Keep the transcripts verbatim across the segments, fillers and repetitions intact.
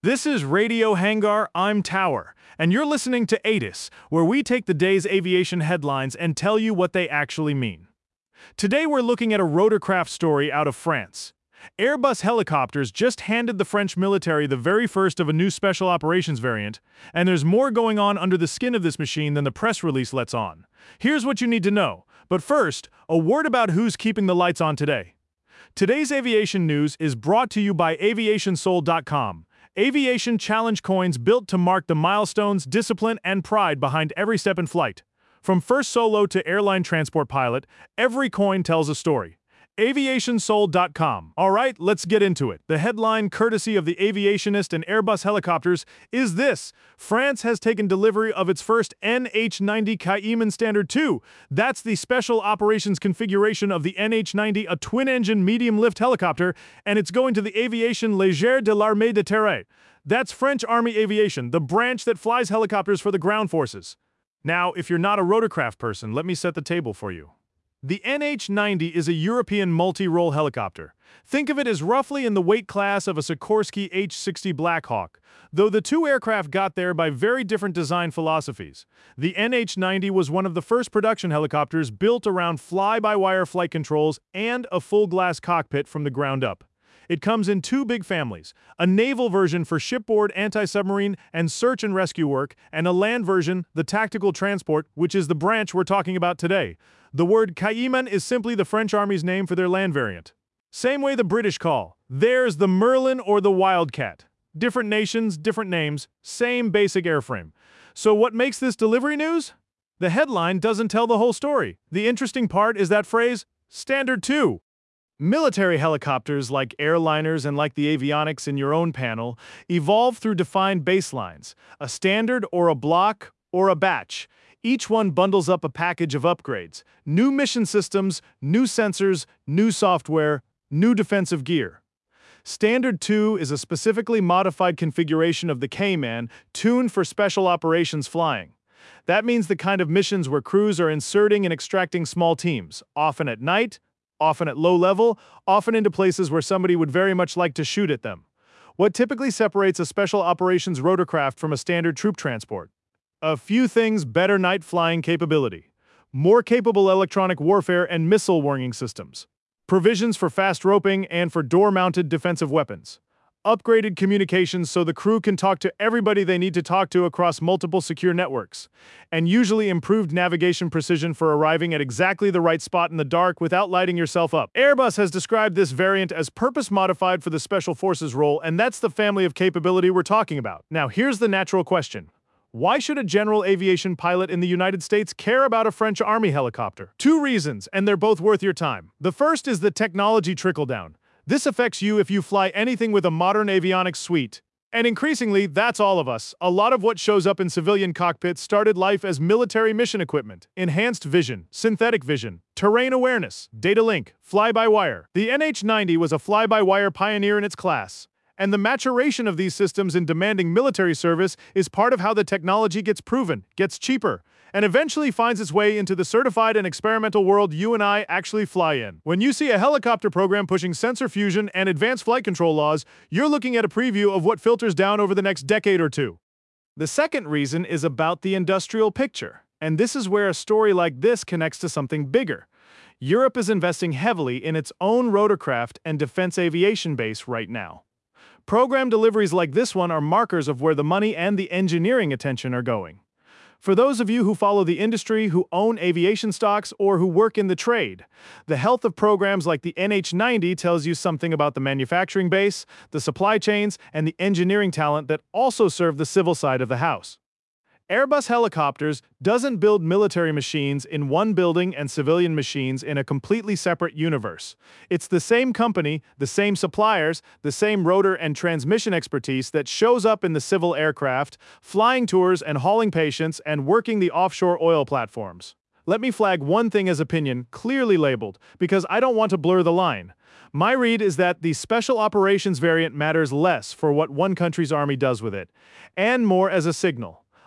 This is Radio Hangar, I'm Tower, and you're listening to ATIS, where we take the day's aviation headlines and tell you what they actually mean. Today we're looking at a rotorcraft story out of France. Airbus Helicopters just handed the French military the very first of a new special operations variant, and there's more going on under the skin of this machine than the press release lets on. Here's what you need to know, but first, a word about who's keeping the lights on today. Today's aviation news is brought to you by aviation soul dot com. Aviation challenge coins built to mark the milestones, discipline, and pride behind every step in flight. From first solo to airline transport pilot, every coin tells a story. aviation soul dot com. All right, let's get into it. The headline, courtesy of the Aviationist and Airbus Helicopters, is this: France has taken delivery of its first N H ninety Cayman Standard two. That's the special operations configuration of the N H ninety, a twin-engine medium-lift helicopter, and it's going to the Aviation Légère de l'Armée de Terre. That's French Army Aviation, the branch that flies helicopters for the ground forces. Now, if you're not a rotorcraft person, let me set the table for you. The N H ninety is a European multi-role helicopter. Think of it as roughly in the weight class of a Sikorsky H sixty Black Hawk, though the two aircraft got there by very different design philosophies. The N H ninety was one of the first production helicopters built around fly-by-wire flight controls and a full-glass cockpit from the ground up. It comes in two big families, a naval version for shipboard anti-submarine and search and rescue work, and a land version, the tactical transport, which is the branch we're talking about today. The word Cayman is simply the French Army's name for their land variant. Same way the British call. There's the Merlin or the Wildcat. Different nations, different names, same basic airframe. So what makes this delivery news? The headline doesn't tell the whole story. The interesting part is that phrase, Standard two. Military helicopters, like airliners and like the avionics in your own panel, evolve through defined baselines, a standard or a block or a batch. Each one bundles up a package of upgrades, new mission systems, new sensors, new software, new defensive gear. Standard two is a specifically modified configuration of the Cayman, tuned for special operations flying. That means the kind of missions where crews are inserting and extracting small teams, often at night, often at low level, often into places where somebody would very much like to shoot at them. What typically separates a special operations rotorcraft from a standard troop transport? A few things: better night flying capability, more capable electronic warfare and missile warning systems, provisions for fast roping and for door-mounted defensive weapons, upgraded communications so the crew can talk to everybody they need to talk to across multiple secure networks, and usually improved navigation precision for arriving at exactly the right spot in the dark without lighting yourself up. Airbus has described this variant as purpose-modified for the Special Forces role, and that's the family of capability we're talking about. Now, here's the natural question. Why should a general aviation pilot in the United States care about a French Army helicopter? Two reasons, and they're both worth your time. The first is the technology trickle-down. This affects you if you fly anything with a modern avionics suite. And increasingly, that's all of us. A lot of what shows up in civilian cockpits started life as military mission equipment: enhanced vision, synthetic vision, terrain awareness, data link, fly-by-wire. The N H ninety was a fly-by-wire pioneer in its class. And the maturation of these systems in demanding military service is part of how the technology gets proven, gets cheaper, and eventually finds its way into the certified and experimental world you and I actually fly in. When you see a helicopter program pushing sensor fusion and advanced flight control laws, you're looking at a preview of what filters down over the next decade or two. The second reason is about the industrial picture, and this is where a story like this connects to something bigger. Europe is investing heavily in its own rotorcraft and defense aviation base right now. Program deliveries like this one are markers of where the money and the engineering attention are going. For those of you who follow the industry, who own aviation stocks, or who work in the trade, the health of programs like the N H ninety tells you something about the manufacturing base, the supply chains, and the engineering talent that also serve the civil side of the house. Airbus Helicopters doesn't build military machines in one building and civilian machines in a completely separate universe. It's the same company, the same suppliers, the same rotor and transmission expertise that shows up in the civil aircraft, flying tours and hauling patients and working the offshore oil platforms. Let me flag one thing as opinion, clearly labeled, because I don't want to blur the line. My read is that the special operations variant matters less for what one country's army does with it, and more as a signal.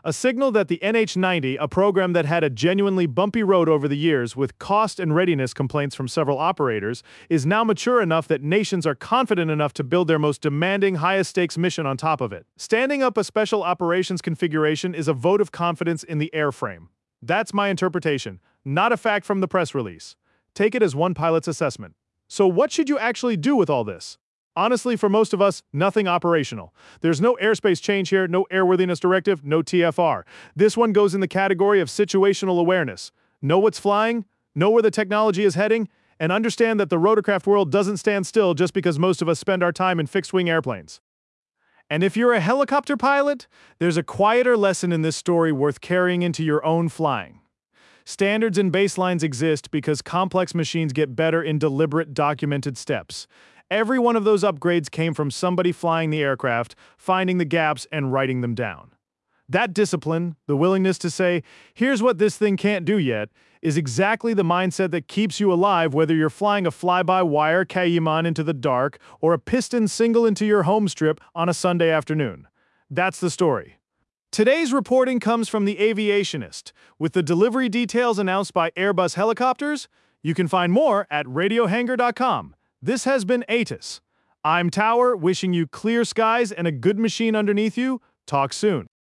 A signal that the N H ninety, a program that had a genuinely bumpy road over the years with cost and readiness complaints from several operators, is now mature enough that nations are confident enough to build their most demanding, highest-stakes mission on top of it. Standing up a special operations configuration is a vote of confidence in the airframe. That's my interpretation, not a fact from the press release. Take it as one pilot's assessment. So what should you actually do with all this? Honestly, for most of us, nothing operational. There's no airspace change here, no airworthiness directive, no T F R. This one goes in the category of situational awareness. Know what's flying, know where the technology is heading, and understand that the rotorcraft world doesn't stand still just because most of us spend our time in fixed-wing airplanes. And if you're a helicopter pilot, there's a quieter lesson in this story worth carrying into your own flying. Standards and baselines exist because complex machines get better in deliberate, documented steps. Every one of those upgrades came from somebody flying the aircraft, finding the gaps, and writing them down. That discipline, the willingness to say, here's what this thing can't do yet, is exactly the mindset that keeps you alive whether you're flying a fly-by-wire Cayman into the dark or a piston single into your home strip on a Sunday afternoon. That's the story. Today's reporting comes from The Aviationist, with the delivery details announced by Airbus Helicopters. You can find more at radio hangar dot com. This has been ATIS. I'm Tower, wishing you clear skies and a good machine underneath you. Talk soon.